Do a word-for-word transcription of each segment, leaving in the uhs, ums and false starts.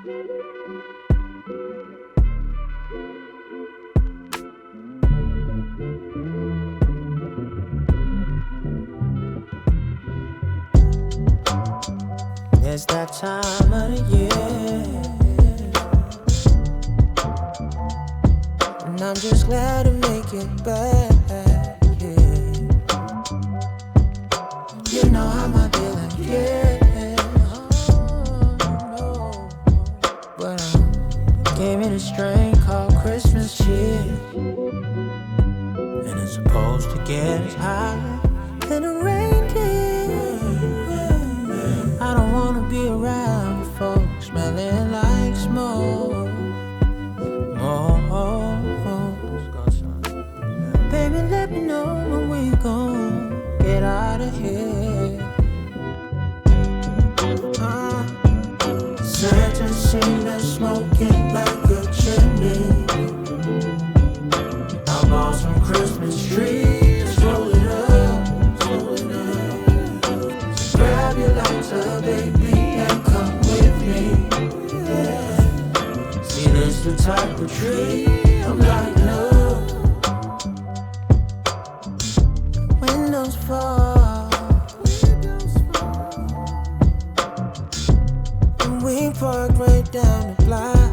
It's that time of the year, and I'm just glad to make it back, yeah. You know how my feeling, yeah. Oh, no. But I gave me this drink called Christmas cheer, and it's supposed to get as high than a reindeer. I don't wanna be around you folks smelling like smoke. Oh, baby, let me know when we gon' get out of here. uh, Santa seen us smoking like a chimney. I bought some Christmas trees, roll it up, roll it up. So grab your lighter, baby, and come with me. Yeah. See, this the type of tree I'm lighting up. Windows fall, and we park right down the block.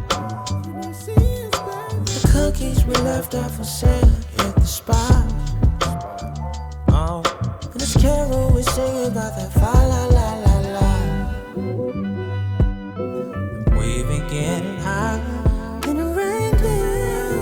The cookies we left out for Santa at the spot. Oh, and this carol we sing about that fa la la la la. We've been getting high in the reindeer.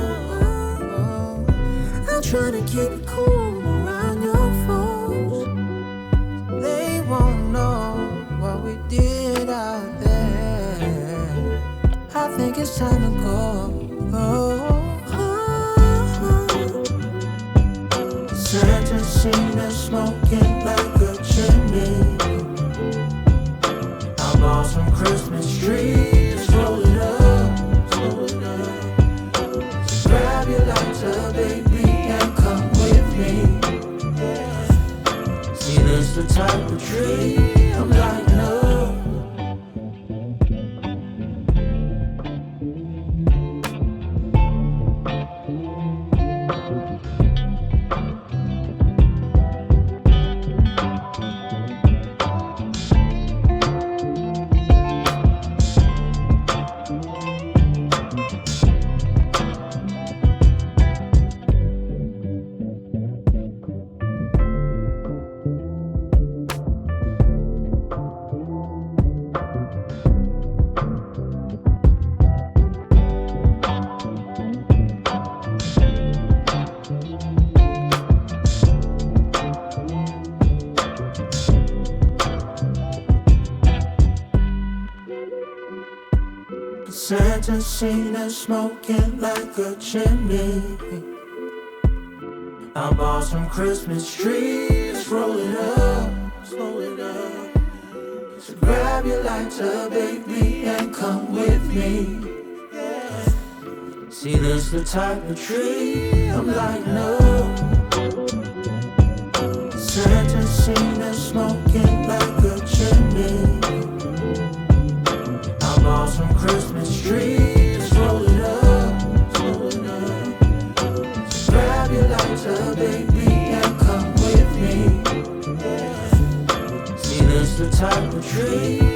I'm trying to keep it cool around your folks. They won't know what we did out there. I think it's time to go. Oh, oh, oh. Santa seen us smoking like a chimney. I bought some Christmas trees, roll it up, roll it up. So grab your lighter, baby, and come with me. Yeah. See, this the type of tree I'm lighting up. Santa seen us smoking like a chimney. I bought some Christmas trees, roll it up, roll it up. So grab your lighter, baby, and come with me. Yeah. See, this the type of tree I'm lighting up. Santa seen us smoking like a chimney. I bought some Christmas trees, roll it up, roll it up. So grab your lighter, baby, and come with me. Yeah. See, this the type of tree